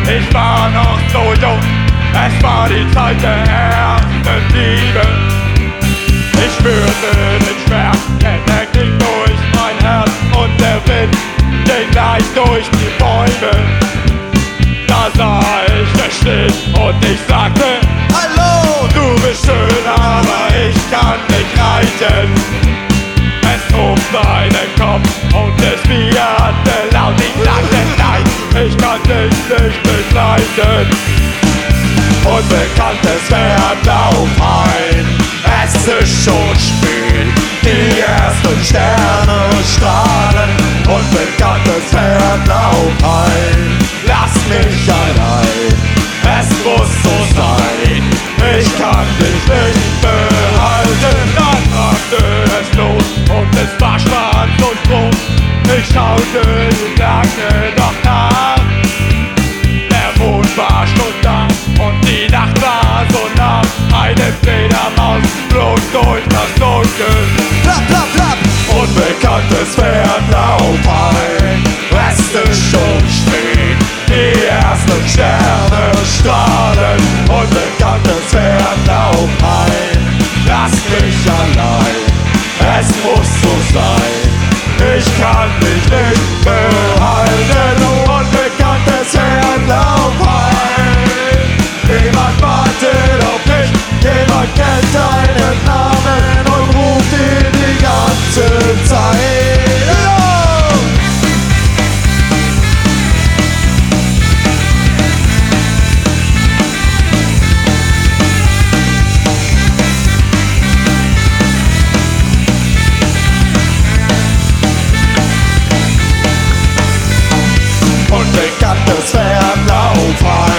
Ich war noch so jung, es war die Zeit der ersten Liebe. Ich spürte den Schmerz, der ging durch mein Herz und der Wind ging gleich durch die Bäume. Da sah ich dich stehen und ich sagte: Hallo, du bist schön, aber ich kann nicht reiten. Es hob seinen Kopf und es wieherte laut. Ich sagte: Nein, ich kann dich nicht begleiten. Unbekanntes Pferd lauf ein, es ist schon spät, die ersten Sterne strahlen. Unbekanntes Pferd lauf ein, lass mich allein, es muss so sein, ich kann dich nicht behalten. Dann rannte es los und es war schwarz und groß, ich schaute lange noch nach. Der Mond war schon da und die Nacht war so nah. Eine Fledermaus flog durch das Dunkel. Plapp, plapp, plapp. Unbekanntes Pferd lauf ein, es ist schon spät, die ersten Sterne strahlen. Unbekanntes Pferd lauf ein, lass mich allein, es muss so sein, ich kann mich nicht behalten. Unbekanntes Pferd lauf ein, jemand wartet auf dich, jemand kennt deinen Namen und ruft ihn die ganze Zeit. Unbekanntes Pferd lauf ein.